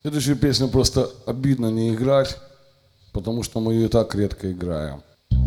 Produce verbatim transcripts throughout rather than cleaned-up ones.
Следующую песню просто обидно не играть, потому что мы ее и так редко играем.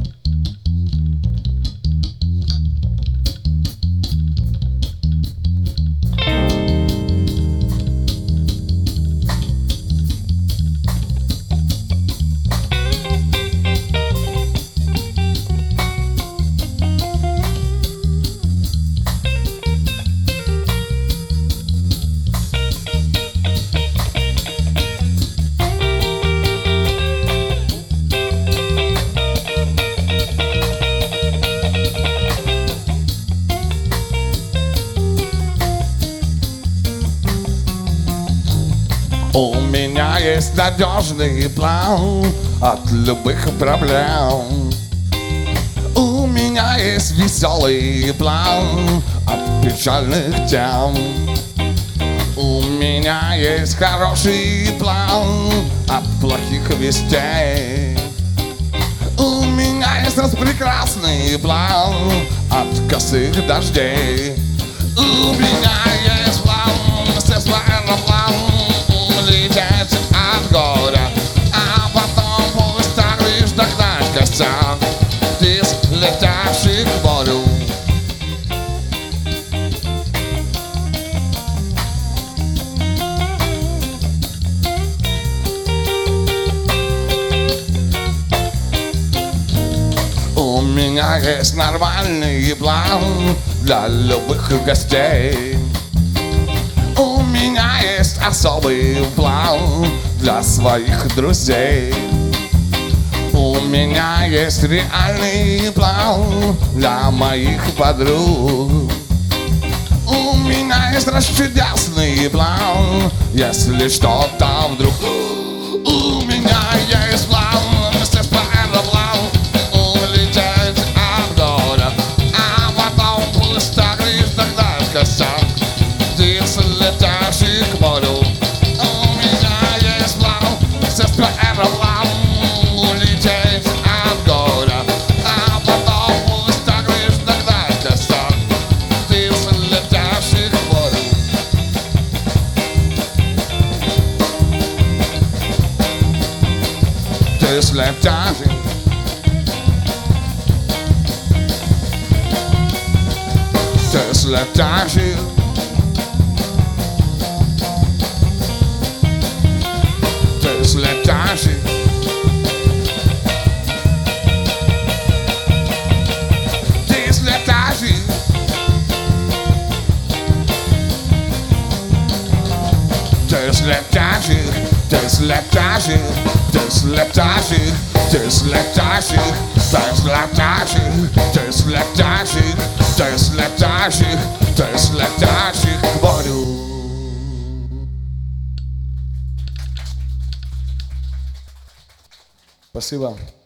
У меня есть надежный план от любых проблем. У меня есть веселый план от печальных тем. У меня есть хороший план от плохих вестей. У меня есть распрекрасный план от косых дождей. У меня есть план, естественно, план улететь от горя, а потом пусть так лишь догнать костяк птиц, летящих к морю. У меня есть нормальный план для любых гостей. У меня есть особый план для своих друзей. У меня есть реальный план для моих подруг. У меня есть расчудесный план, если что-то вдруг. У меня есть план, естественно, план улететь от горя, а потом пусть так лишь догнать костяк птиц, летящих к морю. У меня есть план, естественно, план улететь от горя, а потом пусть так лишь догнать костяк птиц, летящих к морю. Птиц, летящих, птиц, летящих. Птиц, летящих. Птиц, летящих. Птиц, летящих. Птиц, летящих. Птиц, летящих. Птиц, летящих. Птиц, летящих. Птиц, летящих. Птиц, летящих. Птиц, летящих к морю. Спасибо.